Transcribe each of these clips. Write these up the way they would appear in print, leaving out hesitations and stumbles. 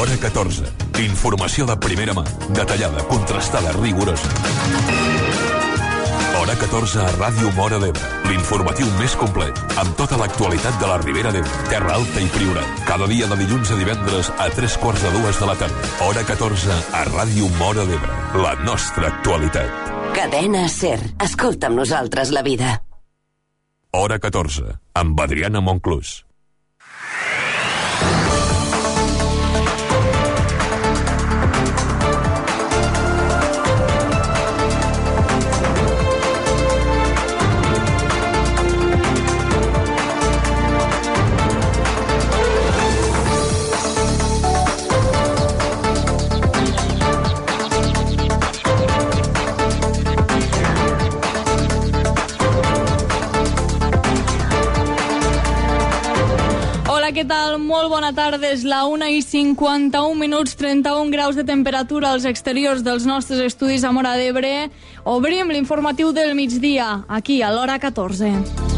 Hora 14. Informació de primera mà, detallada, contrastada, rigorosa. Hora 14 a Ràdio Móra d'Ebre. L'informatiu més complet, amb tota l'actualitat de la Ribera d'Ebre, Terra Alta i Priorat. Cada dia de dilluns a divendres a 3:45 de la tarda. Hora 14 a Ràdio Móra d'Ebre. La nostra actualitat. Cadena SER. Escolta amb nosaltres la vida. Hora 14, amb Adriana Monclús. Què tal? Molt bona tarda, és la 1:51, 31 graus de temperatura als exteriors dels nostres estudis a Móra d'Ebre. Obrim l'informatiu del migdia, aquí a l'hora 14.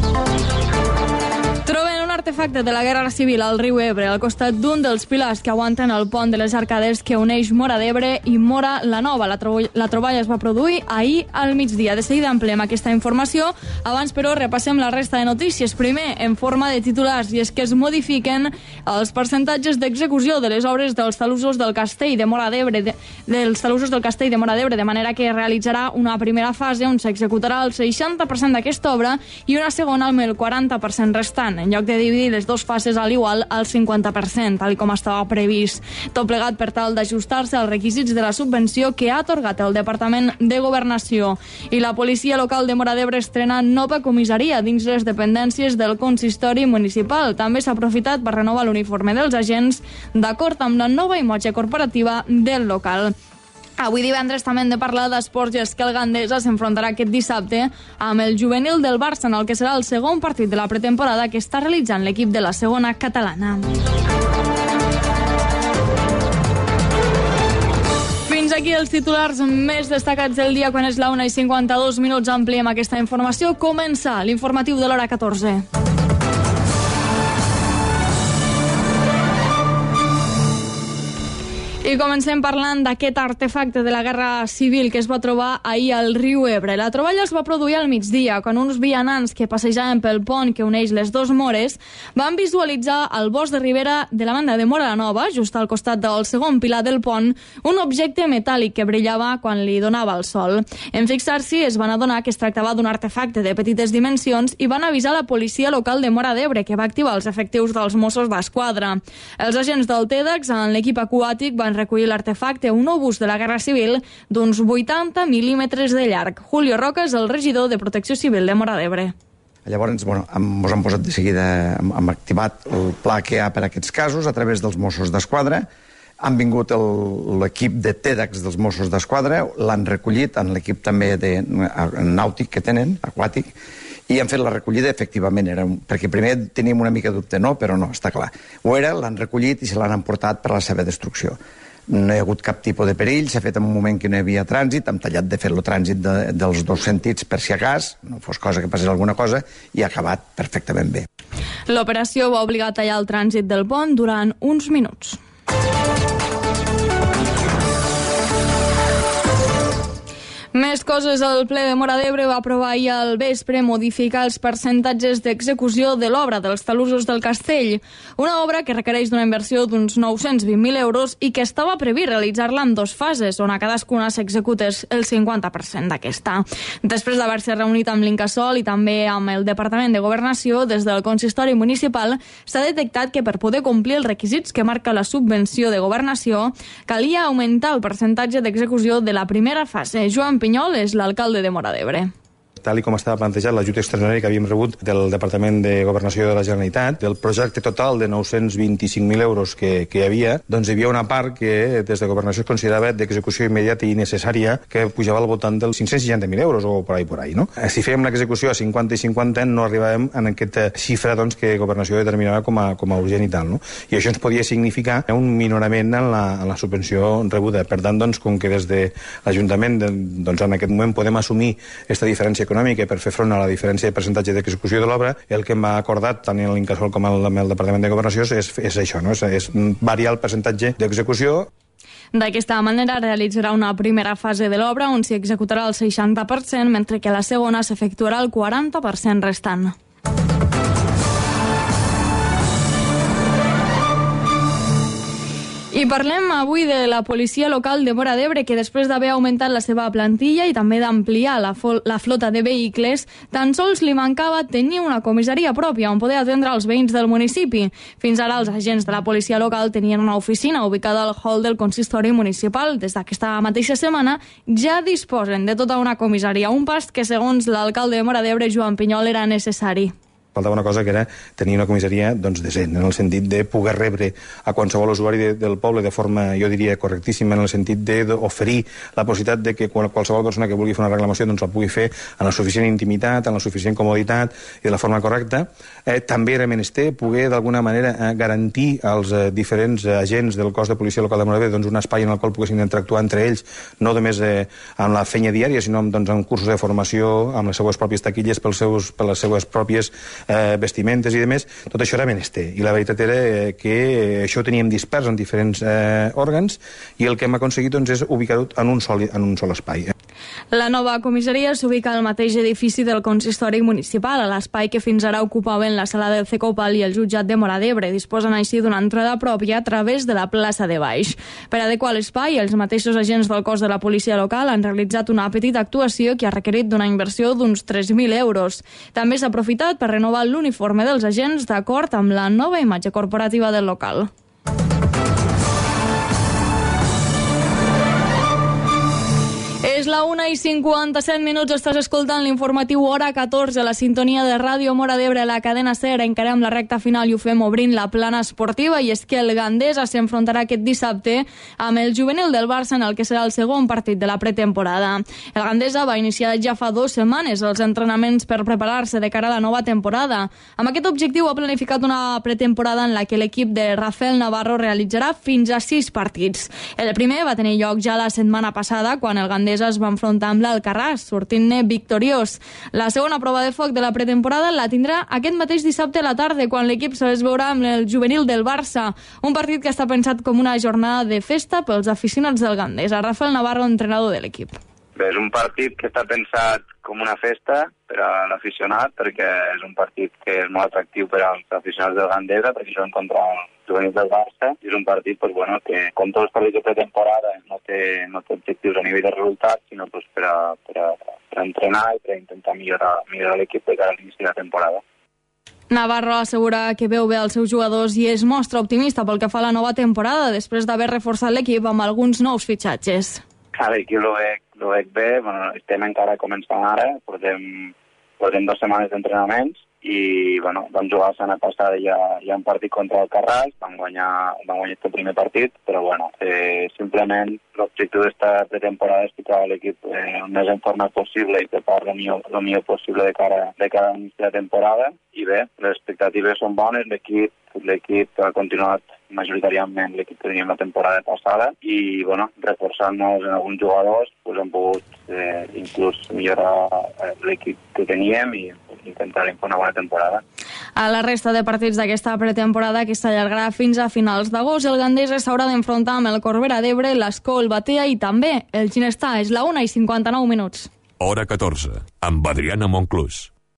Troben un artefacte de la Guerra Civil al riu Ebre, al costat d'un dels pilars que aguanten el pont de les Arcades que uneix Móra d'Ebre i Móra la Nova. La troballa es va produir ahir al migdia. De seguida ampliem aquesta informació. Abans, però, repassem la resta de notícies. Primer, en forma de titulars, i és que es modifiquen els percentatges d'execució de les obres dels talussos del Castell de Móra d'Ebre, de manera que realitzarà una primera fase on s'executarà el 60% d'aquesta obra i una segona amb el 40% restant, en lloc de dividir les dues fases a l'igual al 50%, tal com estava previst. Tot plegat per tal d'ajustar-se als requisits de la subvenció que ha atorgat el Departament de Governació. I la policia local de Móra d'Ebre estrena nova comissaria dins les dependències del consistori municipal. També s'ha aprofitat per renovar l'uniforme dels agents d'acord amb la nova imatge corporativa del local. Avui divendres també hem de parlar d'esports, i és que el Gandesa s'enfrontarà aquest dissabte amb el juvenil del Barça, en el que serà el segon partit de la pretemporada que està realitzant l'equip de la segona catalana. Fins aquí els titulars més destacats del dia. Quan és la 1:52, ampliem aquesta informació. Comença l'informatiu de l'hora 14. I comencem parlant d'aquest artefacte de la Guerra Civil que es va trobar ahir al riu Ebre. La troballa es va produir al migdia, quan uns vianants que passejaven pel pont que uneix les dues Mores van visualitzar al bosc de ribera de la banda de Móra la Nova, just al costat del segon pilar del pont, un objecte metàl·lic que brillava quan li donava el sol. En fixar-s'hi es van adonar que es tractava d'un artefacte de petites dimensions i van avisar la policia local de Móra d'Ebre, que va activar els efectius dels Mossos d'Esquadra. Els agents del TEDx, en l'equip aquàtic, van recollir l'artefacte, un obús de la Guerra Civil d'uns 80 mil·límetres de llarg. Julio Roca és el regidor de Protecció Civil de Móra d'Ebre. Llavors, ens hem posat de seguida, hem activat el pla que hi ha per a aquests casos a través dels Mossos d'Esquadra. Han vingut l'equip de TEDx dels Mossos d'Esquadra, l'han recollit en l'equip també de nàutic que tenen, aquàtic, i han fet la recollida, efectivament, perquè primer teníem una mica de dubte, però no, està clar. Ho era, l'han recollit i se l'han emportat per a la seva destrucció. No hi ha hagut cap tipus de perill, s'ha fet en un moment que no hi havia trànsit, hem tallat de fer el trànsit dels dos sentits per si a cas, no fos cosa que passés alguna cosa, i ha acabat perfectament bé. L'operació va obligar a tallar el trànsit del pont durant uns minuts. Més coses. El ple de Móra d'Ebre va aprovar ahir al vespre modificar els percentatges d'execució de l'obra dels talussos del Castell, una obra que requereix d'una inversió d'uns 920.000 euros i que estava previst realitzar-la en dues fases, on a cadascuna s'executés el 50% d'aquesta. Després d'haver-se reunit amb l'Incasòl i també amb el Departament de Governació, des del consistori municipal s'ha detectat que per poder complir els requisits que marca la subvenció de Governació calia augmentar el percentatge d'execució de la primera fase. Joan Pinyol és l'alcalde de Móra d'Ebre. Tal com estava plantejat l'ajut extraordinari que havíem rebut del Departament de Governació de la Generalitat, del projecte total de 925.000 euros que hi havia, doncs hi havia una part que des de Governació es considerava d'execució immediata i necessària que pujava al voltant dels 560.000 euros o por ahí, no? Si fèiem l'execució a 50 i 50 no arribàvem a aquesta xifra doncs, que Governació determinava com a urgent i tal, no? I això ens podia significar un minorament en la subvenció rebuda. Per tant, doncs, com que des de l'Ajuntament doncs, en aquest moment podem assumir aquesta diferència econòmica econòmica per fer front a la diferència de percentatge d'execució de l'obra, el que hem acordat tant en l'Incasòl com amb el Departament de Governació és això, no? És variar el percentatge d'execució. D'aquesta manera realitzarà una primera fase de l'obra on s'hi executarà el 60%, mentre que la segona s'efectuarà el 40% restant. I parlem avui de la policia local de Móra d'Ebre, que després d'haver augmentat la seva plantilla i també d'ampliar la flota de vehicles, tan sols li mancava tenir una comissaria pròpia on poder atendre els veïns del municipi. Fins ara els agents de la policia local tenien una oficina ubicada al hall del consistori municipal. Des d'aquesta mateixa setmana ja disposen de tota una comissaria, un pas que segons l'alcalde de Móra d'Ebre, Joan Pinyol, era necessari. Faltava una cosa que era tenir una comissaria decent, en el sentit de poder rebre a qualsevol usuari del poble de forma, jo diria, correctíssima, en el sentit d'oferir la possibilitat de que qualsevol persona que vulgui fer una reclamació la pugui fer en la suficient intimitat, en la suficient comoditat i de la forma correcta. També era menester poder, d'alguna manera, garantir als diferents agents del cos de policia local de Móra d'Ebre un espai en el qual poguessin interactuar entre ells, no només amb la feina diària, sinó amb cursos de formació, amb les seues pròpies taquilles, per les seues pròpies vestimentes i demés. Tot això era menester i la veritat era que això ho teníem dispers en diferents òrgans i el que hem aconseguit és ubicar-ho en un sol espai. La nova comissaria s'ubica al mateix edifici del consistori municipal, a l'espai que fins ara ocupaven la sala del CECOPAL i el jutjat de Móra d'Ebre. Disposen així d'una entrada pròpia a través de la plaça de Baix. Per adequar l'espai, els mateixos agents del cos de la policia local han realitzat una petita actuació que ha requerit d'una inversió d'uns 3.000 euros. També s'ha aprofitat per renovar l'uniforme dels agents d'acord amb la nova imatge corporativa del local. És la 1:57, estàs escoltant l'informatiu Hora 14, la sintonia de Ràdio Móra d'Ebre, la cadena SER. Encarem la recta final i ho fem obrint la plana esportiva, i és que el Gandesa s'enfrontarà aquest dissabte amb el juvenil del Barça en el que serà el segon partit de la pretemporada. El Gandesa va iniciar ja fa 2 setmanes els entrenaments per preparar-se de cara a la nova temporada. Amb aquest objectiu ha planificat una pretemporada en la que l'equip de Rafael Navarro realitzarà fins a 6 partits. El primer va tenir lloc ja la setmana passada, quan el Gandesa es va enfrontar amb l'Alcarràs, sortint-ne victoriós. La segona prova de foc de la pretemporada la tindrà aquest mateix dissabte a la tarda, quan l'equip es veurà amb el juvenil del Barça. Un partit que està pensat com una jornada de festa pels aficionats del Gandesa. Rafael Navarro, entrenador de l'equip. Bé, és un partit que està pensat com una festa per a l'aficionat, perquè és un partit que és molt atractiu per als aficionats del Gandesa, perquè això contra el juvenil del Barça, i és un partit que, com tots els partits de pretemporada, no té objectius a nivell de resultats, sinó per a entrenar i per a intentar millorar l'equip de cara a l'inici de la temporada. Navarro assegura que veu bé els seus jugadors i es mostra optimista pel que fa a la nova temporada, després d'haver reforçat l'equip amb alguns nous fitxatges. L'equip lo veig bé, estem encara començant ara, portem 2 setmanes d'entrenaments i vam jugar la setmana passada ja un partit contra el Carràs, vam guanyar el primer partit, però simplement l'objectiu d'esta pretemporada és ficar l'equip el més en forma possible i preparar el millor possible de cara a l'inici de temporada. I bé, les expectatives són bones, l'equip ha continuat majoritàriament l'equip que teníem la temporada passada i, reforçant-nos en alguns jugadors, hem pogut inclús millorar l'equip que teníem i intentarem fer una bona temporada. A la resta de partits d'aquesta pretemporada, que s'allargarà fins a finals d'agost, el Gandesa s'haurà d'enfrontar amb el Corbera d'Ebre, l'Escó, el Batea i també el Ginestar. És la 1:59. Hora 14, amb Adriana Monclús.